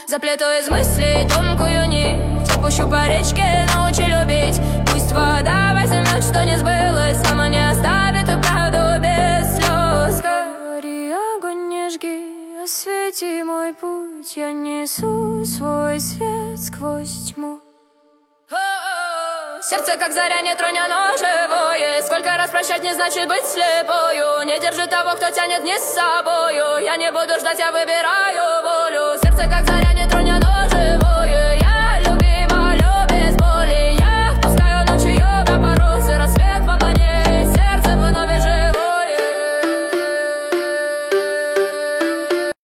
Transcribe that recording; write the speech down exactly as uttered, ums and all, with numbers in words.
Заплету из мыслей тонкую нить, опущу по речке, научи любить. Пусть вода возьмет, что не сбылось, сама не оставит и правду без слез. Гори, огонь не жги, освети мой путь, я несу свой свет сквозь тьму. Сердце, как заря, не тронь, оно живое. Сколько раз прощать не значит быть слепою. Не держи того, кто тянет не с собою. Я не буду ждать, я выбираю волю. Сердце, как заря, не тронь, оно